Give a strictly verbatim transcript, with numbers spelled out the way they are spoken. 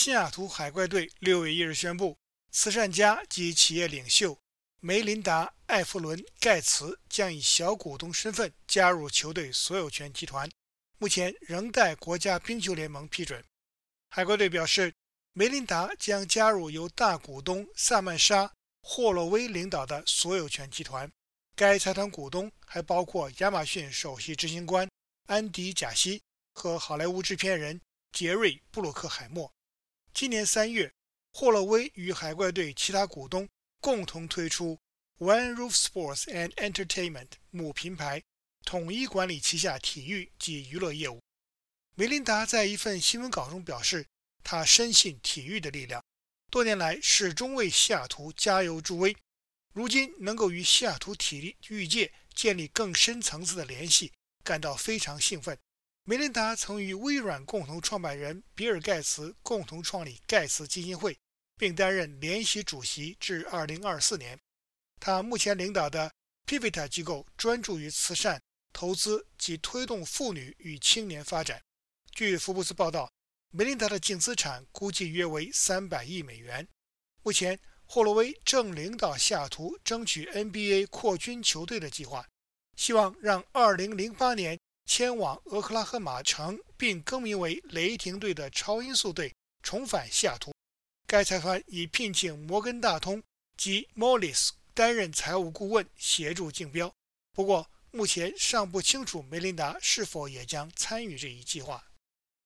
西雅图海怪队六月一日宣布，慈善家及企业领袖梅琳达·艾弗伦·盖茨将以小股东身份加入球队所有权集团，目前仍待国家冰球联盟批准。海怪队表示，梅琳达将加入由大股东萨曼莎·霍洛威领导的所有权集团，该财团股东还包括亚马逊首席执行官安迪·贾西和好莱坞制片人杰瑞·布鲁克海默。今年三月，霍洛威与海怪队其他股东共同推出 One Roof Sports and Entertainment 母品牌，统一管理旗下体育及娱乐业务。梅琳达在一份新闻稿中表示，她深信体育的力量，多年来始终为西雅图加油助威，如今能够与西雅图体育界建立更深层次的联系，感到非常兴奋。梅琳达曾与微软共同创办人比尔·盖茨共同创立盖茨基金会，并担任联席主席至二零二四年。他目前领导的 Pivot 机构专注于慈善、投资及推动妇女与青年发展。据福布斯报道，梅琳达的净资产估计约为三百亿美元。目前，霍洛威正领导西雅图争取 N B A 扩军球队的计划，希望让二零零八年迁往俄克拉荷马城并更名为雷霆队的超音速队重返西雅图。该财团已聘请摩根大通及 Moelis 担任财务顾问协助竞标，不过目前尚不清楚梅琳达是否也将参与这一计划。